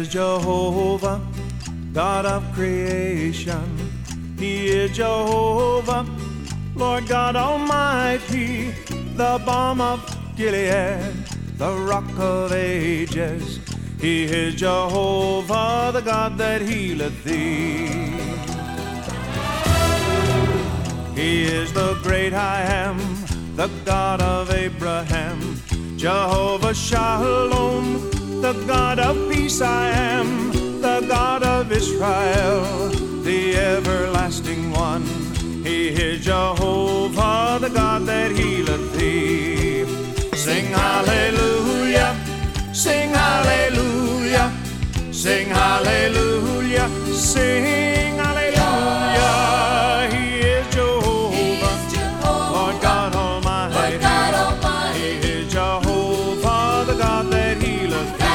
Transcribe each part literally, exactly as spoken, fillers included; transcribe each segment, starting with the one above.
is Jehovah, God of creation. He is Jehovah, Lord God Almighty, the balm of Gilead, the rock of ages. He is Jehovah, the God that healeth thee. He is the great I am, the God of Abraham, Jehovah Shalom, the God of peace I am, the God of Israel, the everlasting one. He is Jehovah, the God that healeth thee. Sing hallelujah, sing hallelujah, sing hallelujah, sing hallelujah. He is Jehovah, Lord God Almighty. He is Jehovah, the God that healeth thee.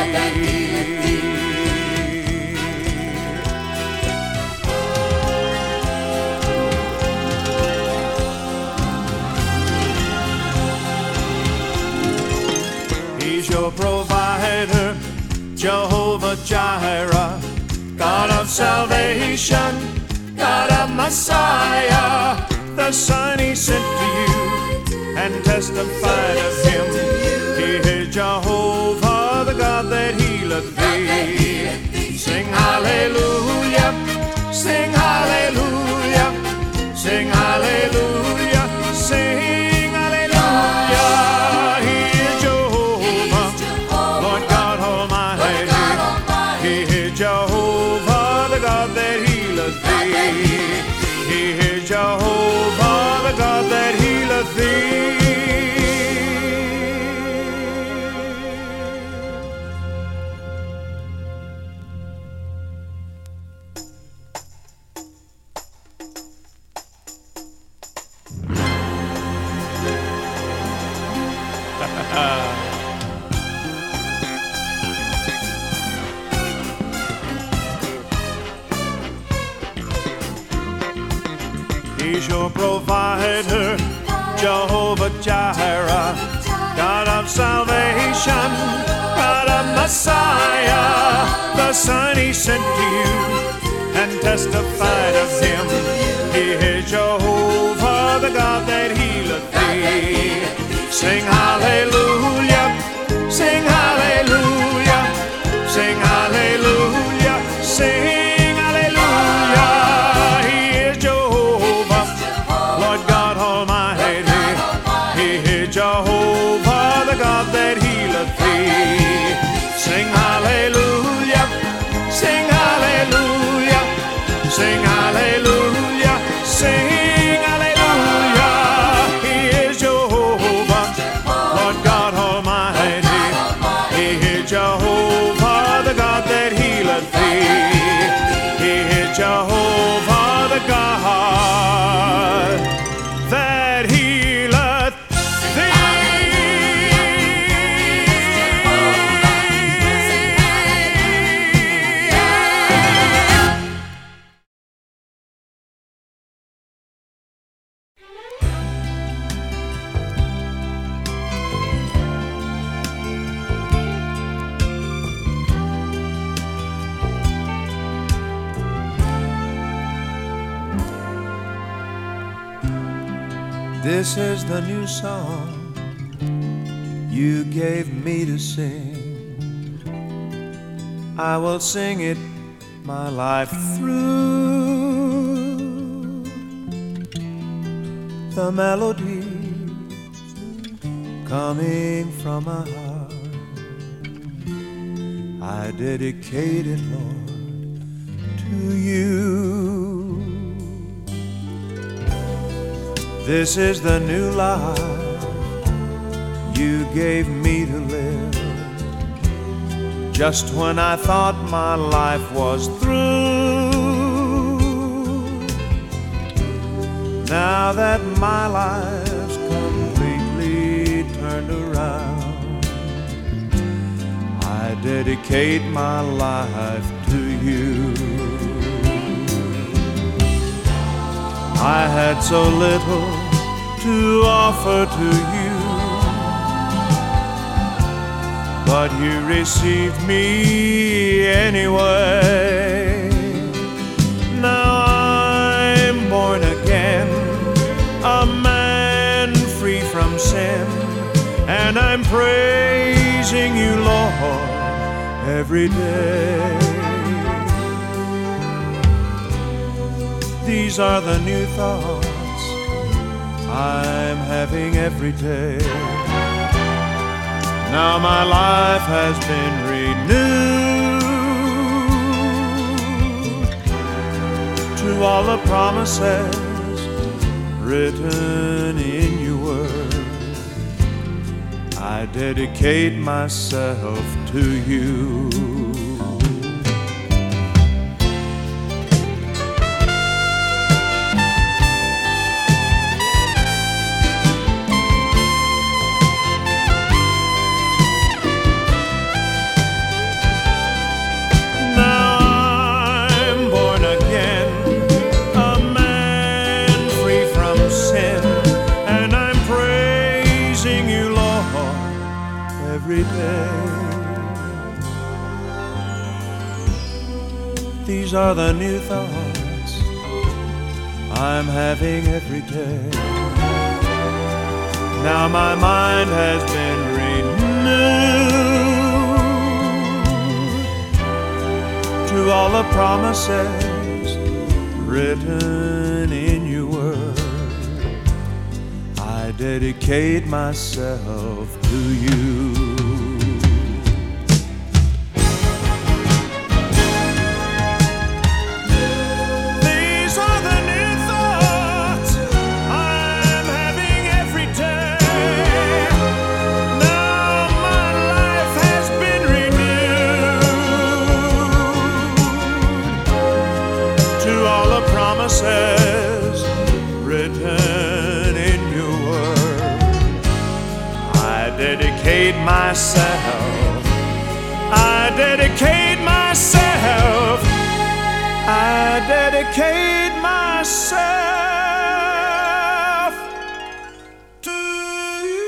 He's your provider, Jehovah Jireh, God of salvation, God of Messiah. The Son He sent to you and testified of Him. He is Jehovah, the God that healeth thee. Sing hallelujah, sing hallelujah, sing hallelujah, sing hallelujah. He is Jehovah, Lord God Almighty. He is Jehovah, the God that healeth thee. He is Jehovah, the God that healeth thee. He's your provider, Jehovah Jireh, God of salvation, God of Messiah. The Son He sent to you and testified of Him. He is Jehovah, the God that healeth thee. Sing hallelujah, sing hallelujah, sing hallelujah, sing. Jehovah, the God that healeth thee. Sing hallelujah, sing hallelujah, sing hallelujah, sing hallelujah. He is Jehovah, Lord God Almighty. He is Jehovah, the God that healeth thee. He is Jehovah, the God that healeth. This is the new song you gave me to sing. I will sing it my life through. The melody coming from my heart, I dedicate it, Lord, to you. This is the new life you gave me to live, just when I thought my life was through. Now that my life's completely turned around, I dedicate my life to you. I had so little to offer to you, but you received me anyway. Now I'm born again, a man free from sin, and I'm praising you, Lord, every day. These are the new thoughts I'm having every day. Now my life has been renewed to all the promises written in your word. I dedicate myself to you. Every day. These are the new thoughts I'm having every day. Now my mind has been renewed to all the promises written in your word. I dedicate myself to you. Promises written in your word. I dedicate myself, I dedicate myself, I dedicate myself to you.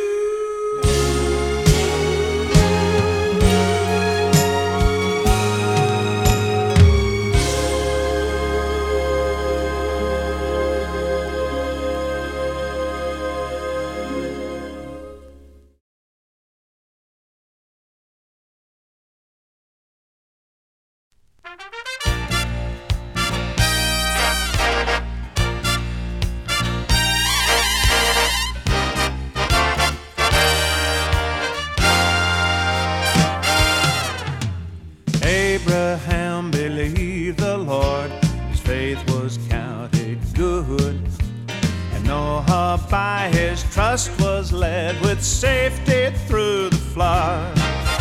Abraham believed the Lord, his faith was counted good, and Noah by his trust was led with safety through the flood.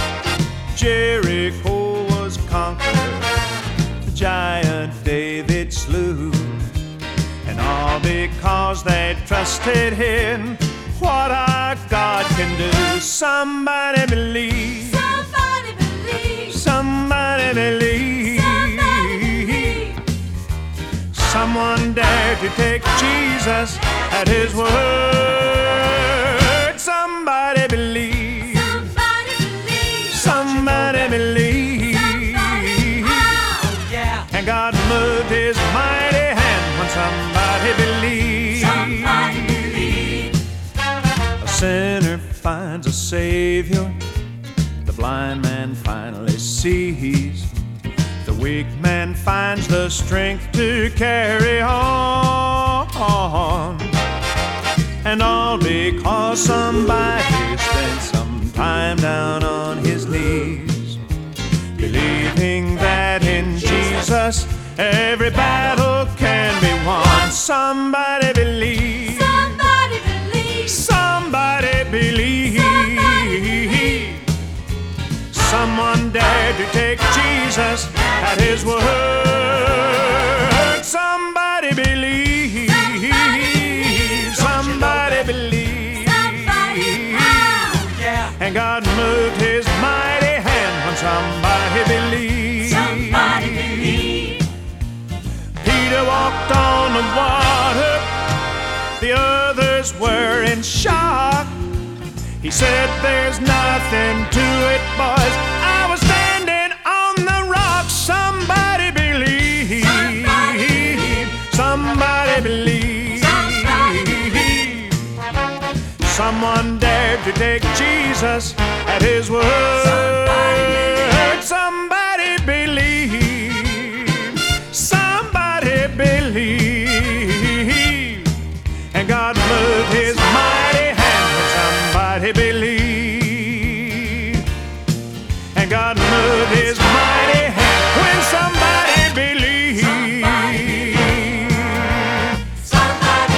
Jericho was conquered, the giant David slew, and all because they trusted in what our God can do. Somebody believe. Somebody believe. Somebody believe. Somebody believe. Someone dare to take Jesus at his word. Somebody believe. Somebody believe. Somebody believe. Somebody. Oh, yeah. And God moved his mighty hand when somebody believed. Somebody believe. A sinner finds a Savior, the blind man finally sees, the weak man finds the strength to carry on, and all because somebody spent some time down on his knees, believing that in Jesus every battle can be won. Somebody believe. Somebody believe. Somebody believe. Someone dared to take Jesus at his word. Somebody believe. Somebody believe. Somebody. Oh, yeah. And God moved his mighty hand when somebody believed. Somebody believe. Peter walked on the water, the others were in shock. He said there's nothing to it boys. I was standing on the rock. Somebody believe. Somebody believe. Someone dared to take Jesus at his word. Somebody believe. Somebody believe. And God moved his mighty hand when somebody believed. And God moved his mighty hand when somebody believed. Somebody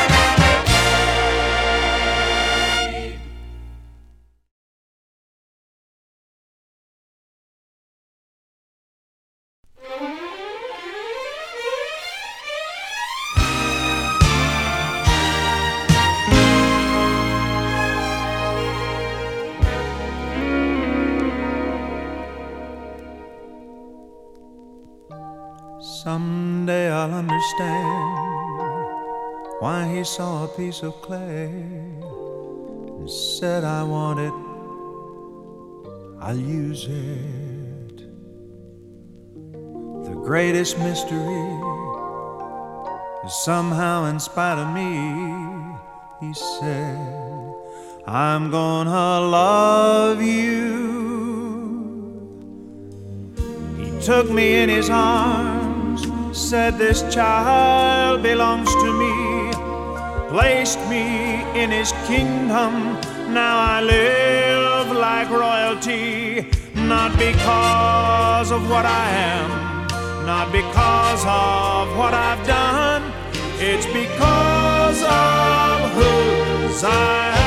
Someday I'll understand why he saw a piece of clay and said, I want it, I'll use it. The greatest mystery is somehow in spite of me, he said, I'm gonna love you. He took me in his arms, said this child belongs to me, placed me in his kingdom. Now I live like royalty, not because of what I am, not because of what I've done, it's because of whose I am.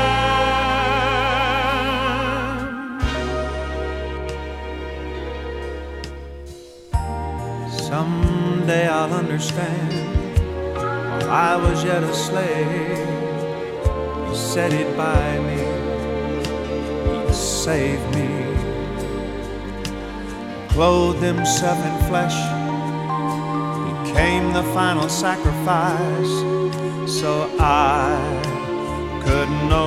Someday I'll understand while I was yet a slave, he said he'd buy me, he'd save me, clothed himself in flesh, became the final sacrifice, so I could know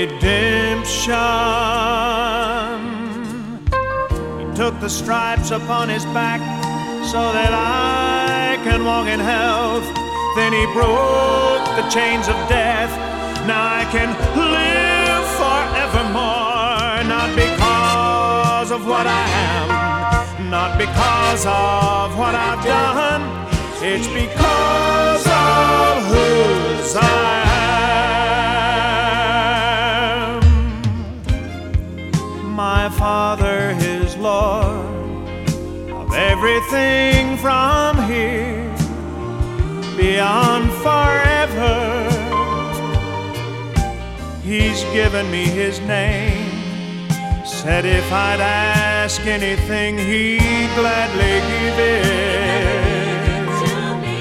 redemption. He took the stripes upon his back so that I can walk in health. Then he broke the chains of death. Now I can live forevermore, not because of what I am, not because of what I've done, it's because of whose I am. My Father is Lord of everything from here beyond forever. He's given me his name, said if I'd ask anything, he'd gladly give it to me.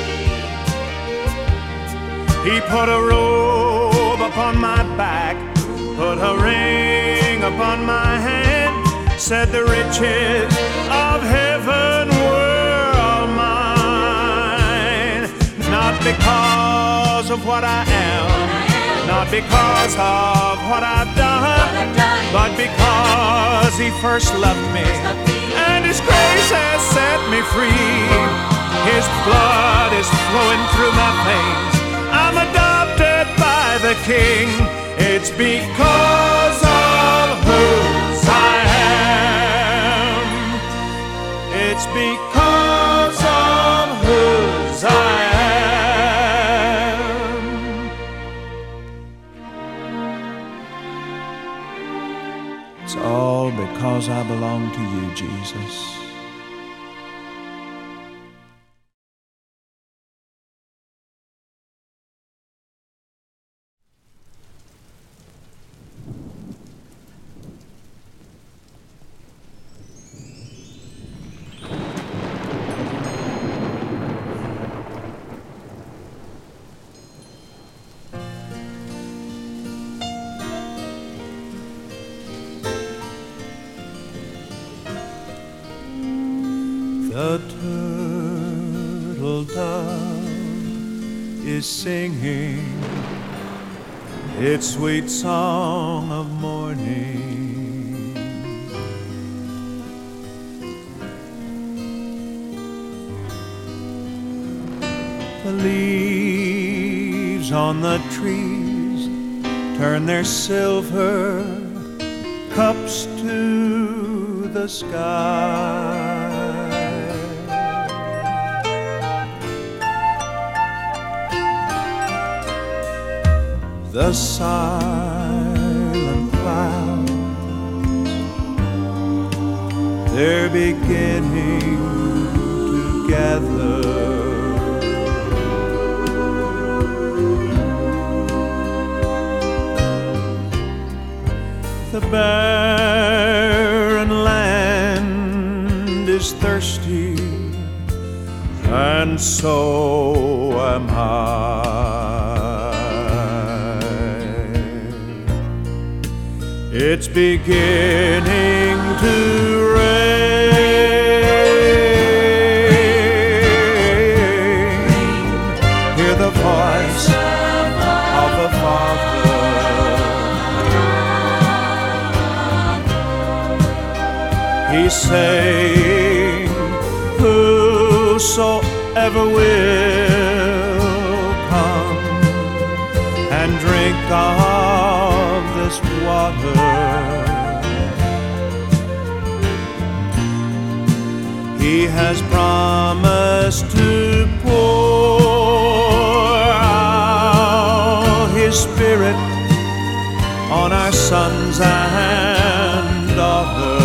He put a robe upon my back, put a ring upon my hand, said the riches of heaven were all mine. Not because of what I am, not because of what I've done, but because he first loved me and his grace has set me free. His blood is flowing through my veins, I'm adopted by the King. It's because of whose I am. It's because of whose I am. It's all because I belong to you, Jesus. The turtle dove is singing its sweet song of morning. The leaves on the trees turn their silver cups to the sky. The silent clouds, they're beginning to gather. The barren land is thirsty, and so am I. It's beginning to rain. Hear the voice of the Father. He's saying, whosoever will come and drink of this water, He has promised to pour out His Spirit on our sons and daughters.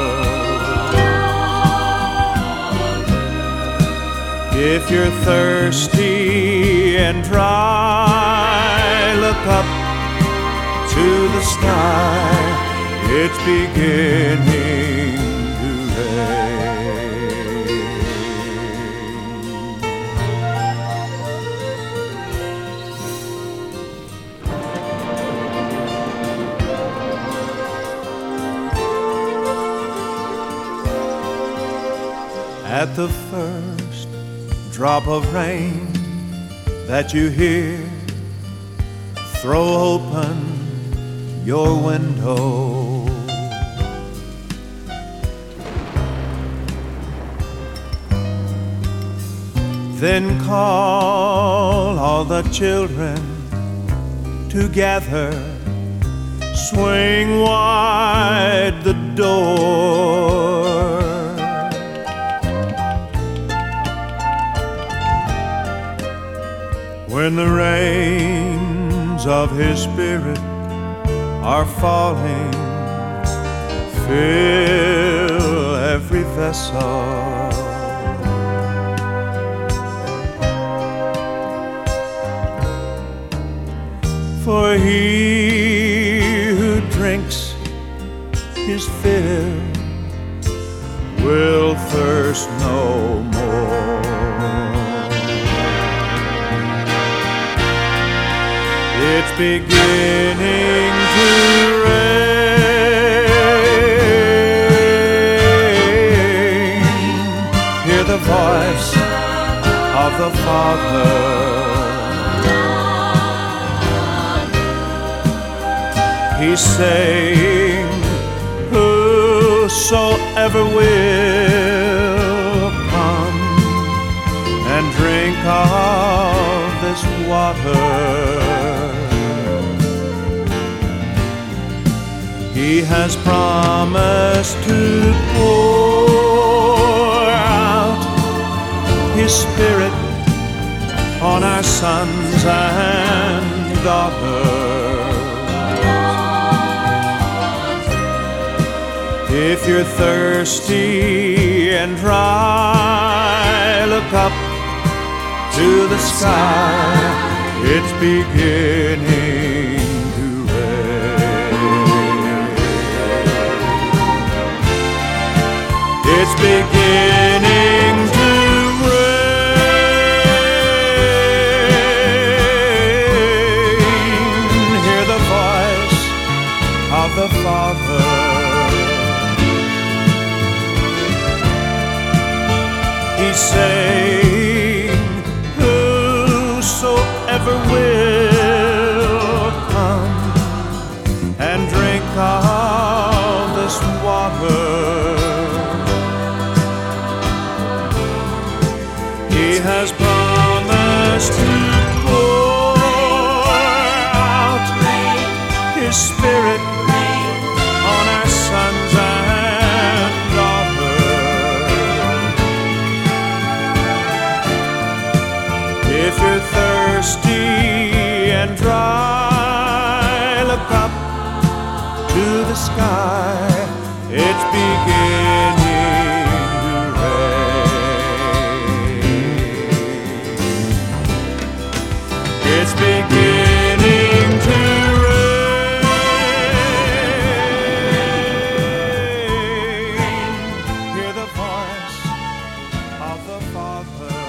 If you're thirsty and dry, look up to the sky. It's beginning to rain. At the first drop of rain that you hear, throw open your window. Then call all the children together, swing wide the door. When the rains of His Spirit are falling, fill every vessel. For he who drinks his fill will thirst no more. It's beginning to rain. Hear the voice of the Father. He's saying, whosoever will come and drink of this water, He has promised to pour out His Spirit on our sons and daughters. If you're thirsty and dry, look up to the sky. It's beginning to rain. It's beginning to rain. Hear the voice of the Father. He's saying, whosoever will come and drink of this water, He has promised was to pour out His Spirit on our sons and daughters. If you're thirsty and dry, look up to the sky. It's beginning to rain. It's beginning to rain. Hear the voice of the Father.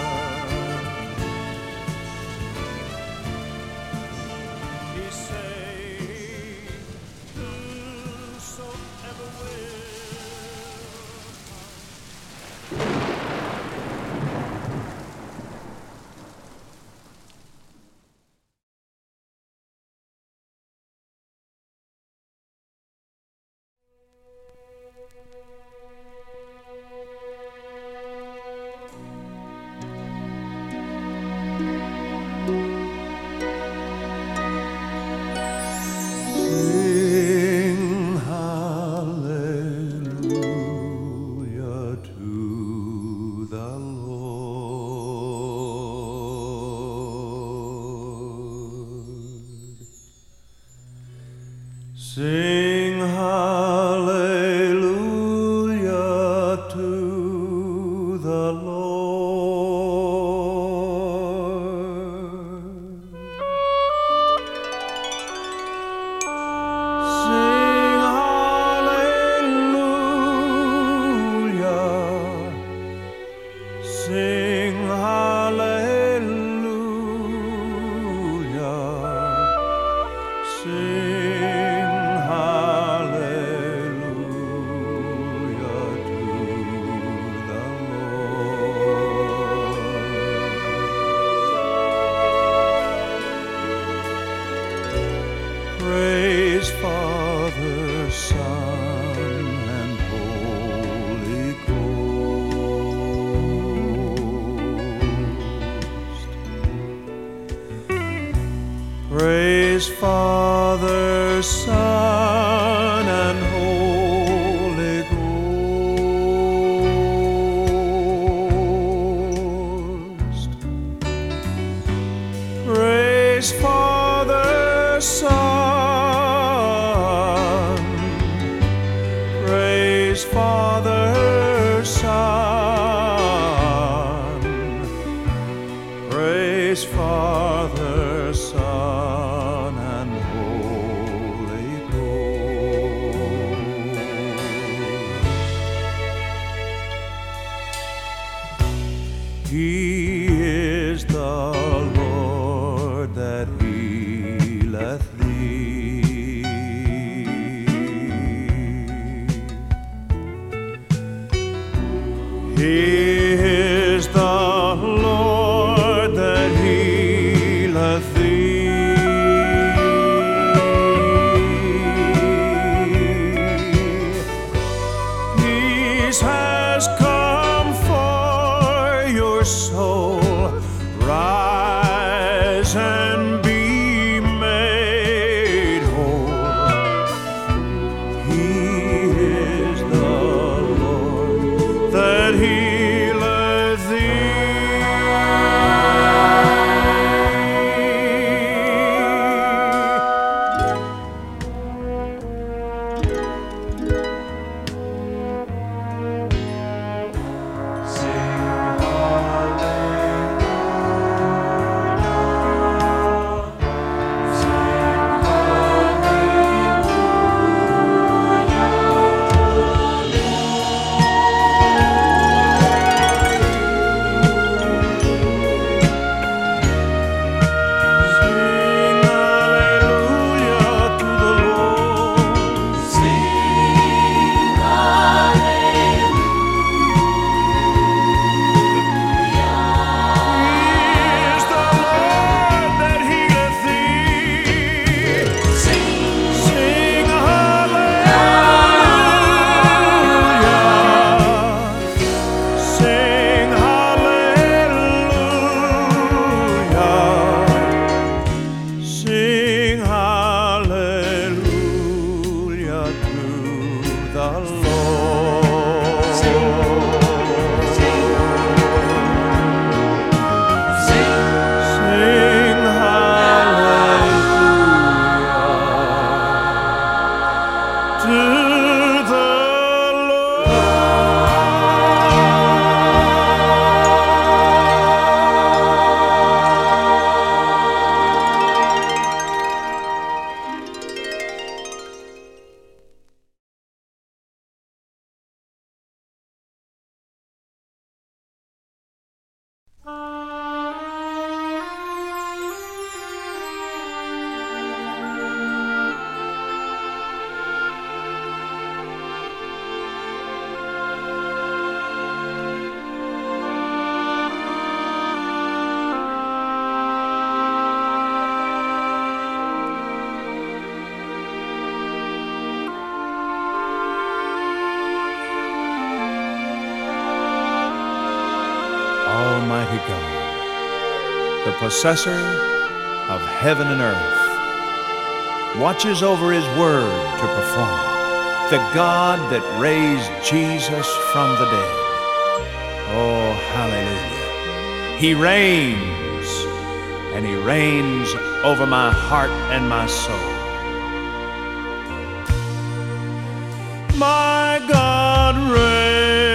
He says, whosoever will. Sing hallelujah to the Lord. Sing hallelujah to the Lord. Sing hallelujah. Sing hallelujah. Sing hallelujah to the Lord. Praise Father, Son, and Holy Ghost. Praise Father, Son, and Holy Ghost. Praise Father, Son. Praise Father, Son. Praise Father, Son, and Holy Ghost. He is the Lord that healeth thee. He is the Lord that healeth thee. Peace has come for your soul. Rise and be made whole. He is the Lord that healeth thee. possessor of heaven and earth, watches over his word to perform, the God that raised Jesus from the dead. Oh, hallelujah. He reigns, and he reigns over my heart and my soul. My God reigns.